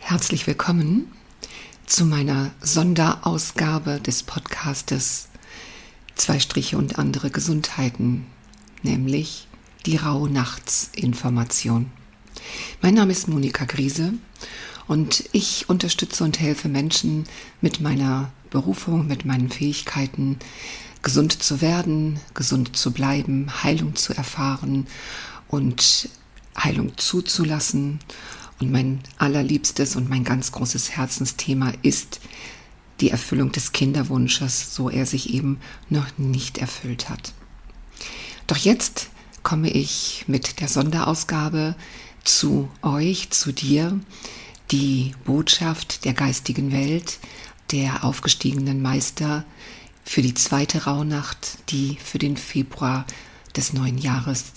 Herzlich willkommen zu meiner Sonderausgabe des Podcastes Zwei Striche und andere Gesundheiten, nämlich die Rauhnachtsinformation. Mein Name ist Monika Griese und ich unterstütze und helfe Menschen mit meiner Berufung, mit meinen Fähigkeiten, gesund zu werden, gesund zu bleiben, Heilung zu erfahren und Heilung zuzulassen. Und mein allerliebstes und mein ganz großes Herzensthema ist die Erfüllung des Kinderwunsches, so er sich eben noch nicht erfüllt hat. Doch jetzt komme ich mit der Sonderausgabe zu euch, zu dir, die Botschaft der geistigen Welt, der aufgestiegenen Meister für die zweite Rauhnacht, die für den Februar des neuen Jahres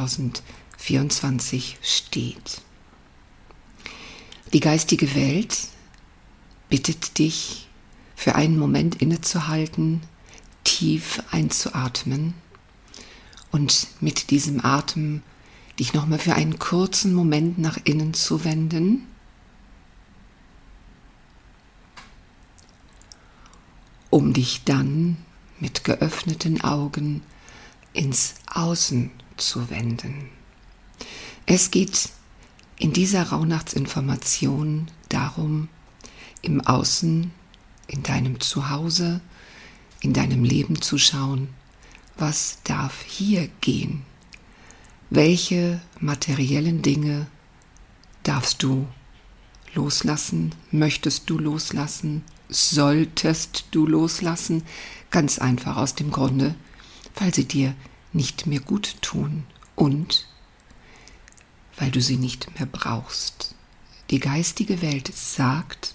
2024 steht. Die geistige Welt bittet dich, für einen Moment innezuhalten, tief einzuatmen und mit diesem Atem dich nochmal für einen kurzen Moment nach innen zu wenden, um dich dann mit geöffneten Augen ins Außen zu wenden. Es geht in dieser Rauhnachtsinformation darum, im Außen, in deinem Zuhause, in deinem Leben zu schauen, was darf hier gehen? Welche materiellen Dinge darfst du loslassen? Möchtest du loslassen? Solltest du loslassen? Ganz einfach aus dem Grunde, weil sie dir nicht mehr gut tun und weil du sie nicht mehr brauchst. Die geistige Welt sagt,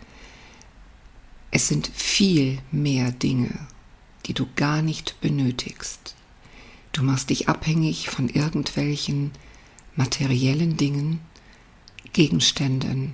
es sind viel mehr Dinge, die du gar nicht benötigst. Du machst dich abhängig von irgendwelchen materiellen Dingen, Gegenständen,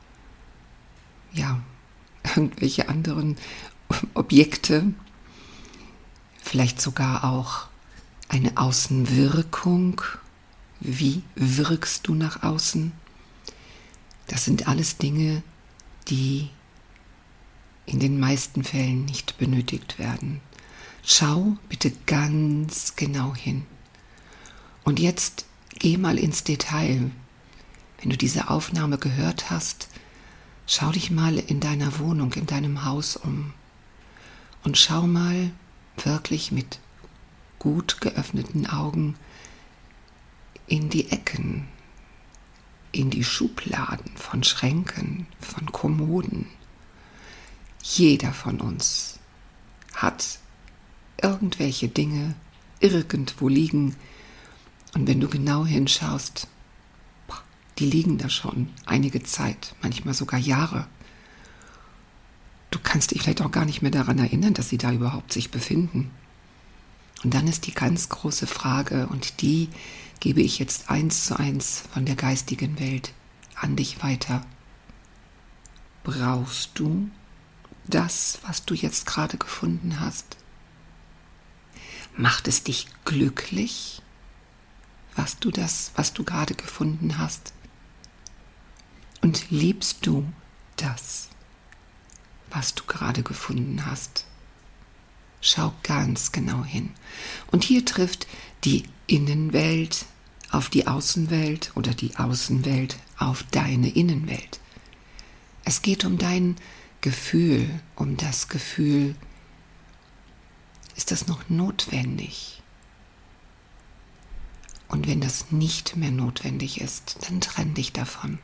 irgendwelche anderen Objekte, vielleicht sogar auch eine Außenwirkung. Wie wirkst du nach außen? Das sind alles Dinge, die in den meisten Fällen nicht benötigt werden. Schau bitte ganz genau hin. Und jetzt geh mal ins Detail. Wenn du diese Aufnahme gehört hast, schau dich mal in deiner Wohnung, in deinem Haus um und schau mal wirklich mit gut geöffneten Augen in die Ecken, in die Schubladen von Schränken, von Kommoden. Jeder von uns hat irgendwelche Dinge irgendwo liegen und wenn du genau hinschaust, die liegen da schon einige Zeit, manchmal sogar Jahre. Du kannst dich vielleicht auch gar nicht mehr daran erinnern, dass sie da überhaupt sich befinden. Und dann ist die ganz große Frage, und die gebe ich jetzt 1:1 von der geistigen Welt an dich weiter. Brauchst du das, was du jetzt gerade gefunden hast? Macht es dich glücklich, was du gerade gefunden hast? Und liebst du das, was du gerade gefunden hast? Schau ganz genau hin. Und hier trifft die Innenwelt auf die Außenwelt oder die Außenwelt auf deine Innenwelt. Es geht um dein Gefühl, um das Gefühl, ist das noch notwendig? Und wenn das nicht mehr notwendig ist, dann trenn dich davon.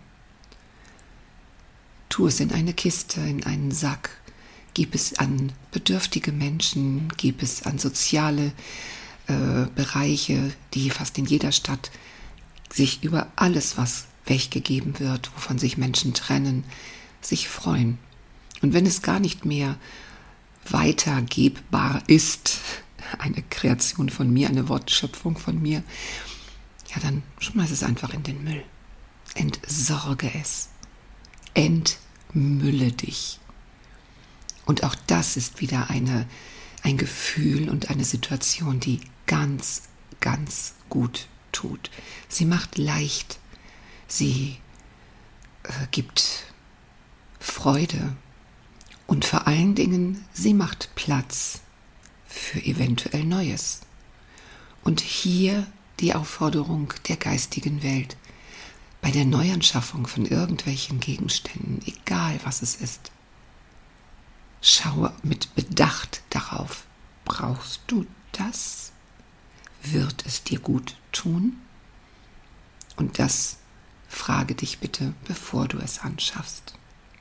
Tu es in eine Kiste, in einen Sack. Gib es an bedürftige Menschen, gib es an soziale Bereiche, die fast in jeder Stadt sich über alles, was weggegeben wird, wovon sich Menschen trennen, sich freuen. Und wenn es gar nicht mehr weitergebbar ist, eine Kreation von mir, eine Wortschöpfung von mir, ja, dann schmeiß es einfach in den Müll. Entsorge es. Entmülle dich. Und auch das ist wieder ein Gefühl und eine Situation, die ganz, ganz gut tut. Sie macht leicht, sie gibt Freude und vor allen Dingen, sie macht Platz für eventuell Neues. Und hier die Aufforderung der geistigen Welt, bei der Neuanschaffung von irgendwelchen Gegenständen, egal was es ist, schaue mit Bedacht darauf. Brauchst du das? Wird es dir gut tun? Und das frage dich bitte, bevor du es anschaffst.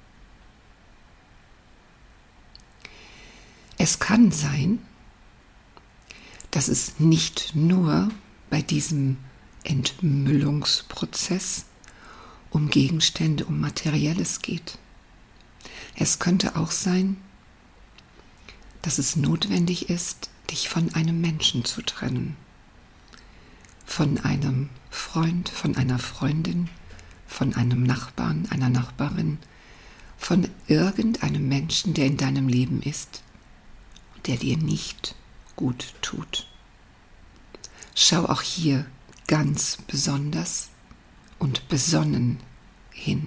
Es kann sein, dass es nicht nur bei diesem Entmüllungsprozess um Gegenstände, um Materielles geht. Es könnte auch sein, dass es notwendig ist, dich von einem Menschen zu trennen. Von einem Freund, von einer Freundin, von einem Nachbarn, einer Nachbarin, von irgendeinem Menschen, der in deinem Leben ist, der dir nicht gut tut. Schau auch hier ganz besonders und besonnen hin.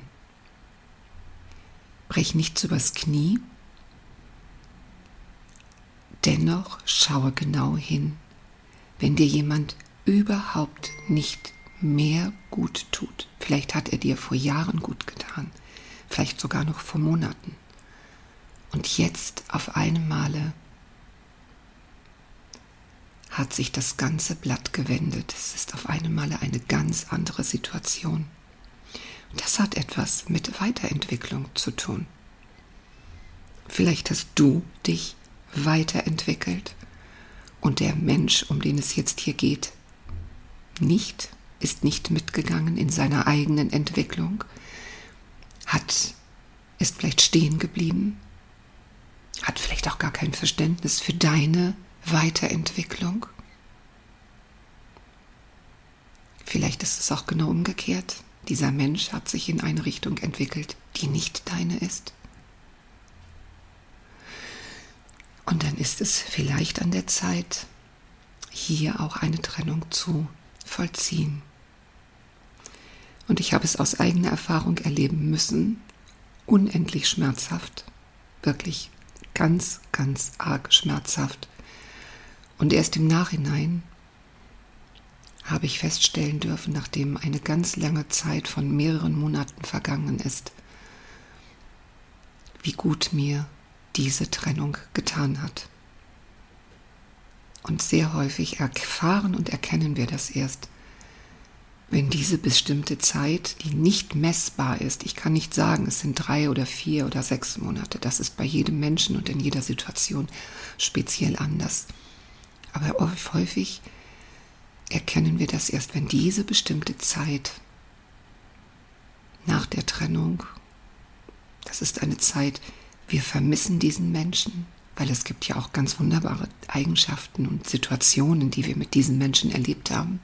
Brech nichts übers Knie, dennoch schaue genau hin, wenn dir jemand überhaupt nicht mehr gut tut. Vielleicht hat er dir vor Jahren gut getan, vielleicht sogar noch vor Monaten. Und jetzt auf einem Male hat sich das ganze Blatt gewendet. Es ist auf eine Male eine ganz andere Situation. Und das hat etwas mit Weiterentwicklung zu tun. Vielleicht hast du dich weiterentwickelt und der Mensch, um den es jetzt hier geht, ist nicht mitgegangen in seiner eigenen Entwicklung, ist vielleicht stehen geblieben, hat vielleicht auch gar kein Verständnis für deine Weiterentwicklung. Vielleicht ist es auch genau umgekehrt. Dieser Mensch hat sich in eine Richtung entwickelt, die nicht deine ist. Und dann ist es vielleicht an der Zeit, hier auch eine Trennung zu vollziehen. Und ich habe es aus eigener Erfahrung erleben müssen, unendlich schmerzhaft, wirklich ganz, ganz arg schmerzhaft. Und erst im Nachhinein habe ich feststellen dürfen, nachdem eine ganz lange Zeit von mehreren Monaten vergangen ist, wie gut mir diese Trennung getan hat. Und sehr häufig erfahren und erkennen wir das erst, wenn diese bestimmte Zeit, die nicht messbar ist, ich kann nicht sagen, es sind 3 oder 4 oder 6 Monate, das ist bei jedem Menschen und in jeder Situation speziell anders. Aber häufig erkennen wir das erst, wenn diese bestimmte Zeit nach der Trennung, das ist eine Zeit, wir vermissen diesen Menschen, weil es gibt ja auch ganz wunderbare Eigenschaften und Situationen, die wir mit diesen Menschen erlebt haben.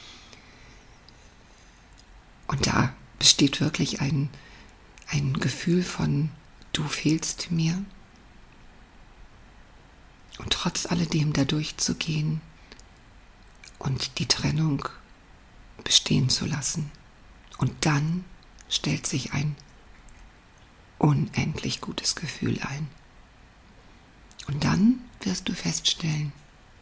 Und da besteht wirklich ein Gefühl von, du fehlst mir. Und trotz alledem da durchzugehen und die Trennung bestehen zu lassen. Und dann stellt sich ein unendlich gutes Gefühl ein. Und dann wirst du feststellen,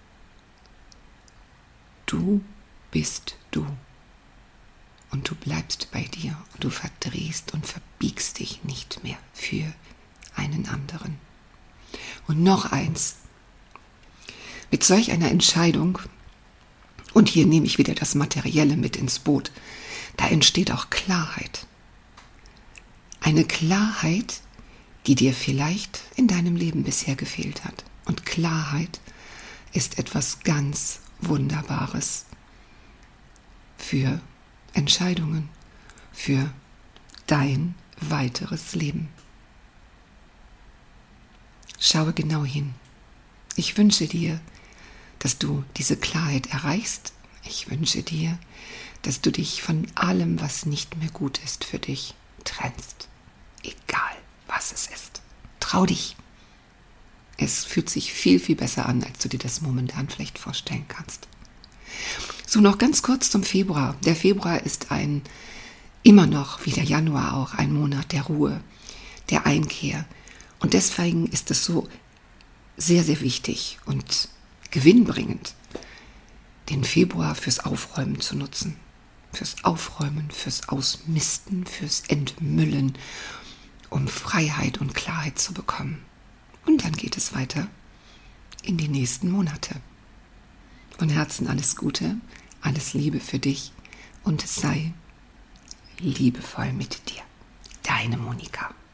du bist du. Und du bleibst bei dir und du verdrehst und verbiegst dich nicht mehr für einen anderen. Und noch eins, mit solch einer Entscheidung, und hier nehme ich wieder das Materielle mit ins Boot, da entsteht auch Klarheit. Eine Klarheit, die dir vielleicht in deinem Leben bisher gefehlt hat. Und Klarheit ist etwas ganz Wunderbares für Entscheidungen, für dein weiteres Leben. Schaue genau hin. Ich wünsche dir, dass du diese Klarheit erreichst. Ich wünsche dir, dass du dich von allem, was nicht mehr gut ist für dich, trennst. Egal, was es ist. Trau dich. Es fühlt sich viel, viel besser an, als du dir das momentan vielleicht vorstellen kannst. So, noch ganz kurz zum Februar. Der Februar ist immer noch, wie der Januar auch, ein Monat der Ruhe, der Einkehr. Und deswegen ist es so sehr, sehr wichtig und gewinnbringend, den Februar fürs Aufräumen zu nutzen. Fürs Aufräumen, fürs Ausmisten, fürs Entmüllen, um Freiheit und Klarheit zu bekommen. Und dann geht es weiter in die nächsten Monate. Von Herzen alles Gute, alles Liebe für dich und sei liebevoll mit dir. Deine Monika.